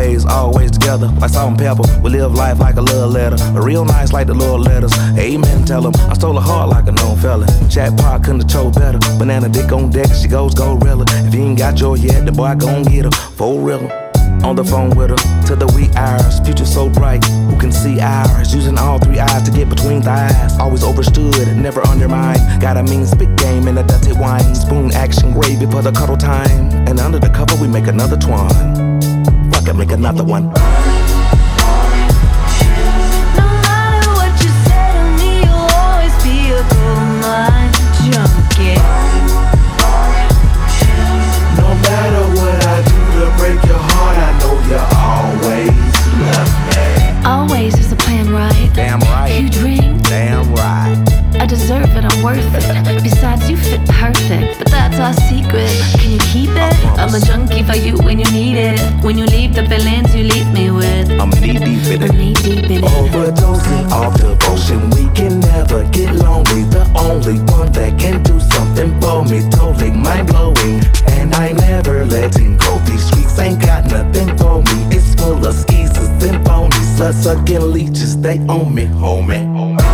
always together. Like salt and pepper, we live life like a love letter. Real nice like the Lord letters. Amen, tell him. I stole a heart like a known fella. Jackpot couldn't have chose better. Banana dick on deck, she goes gorilla. If you ain't got yours yet, the boy gon' get her. For real. On the phone with her, to the wee hours. Future so bright, who can see ours? Using all three eyes to get between thighs. Always overstood, never undermined. Got a mean spit game and a dirty wine. Spoon action gravy for the cuddle time. And under the cover we make another twine. Fuck it, make another one. No matter what you say to me, you'll always be a gold mine junkie. No matter what I do to break your heart, I know you always love me. Always is the plan, right? Damn right. You drink, Damn right. I deserve it, I'm worth it. Besides, you fit perfect, but that's our secret. Can you keep it? I'm a junkie for you when you need it. When you leave the feelings you leave me with, I'm knee deep in I'm knee deep in it. Overdosing off devotion, we can never get lonely. The only one that can do something for me, totally mind blowing. And I never letting go. These streets ain't got nothing for me. It's full of skeezers and phonies, blood sucking leeches. They own me, homie.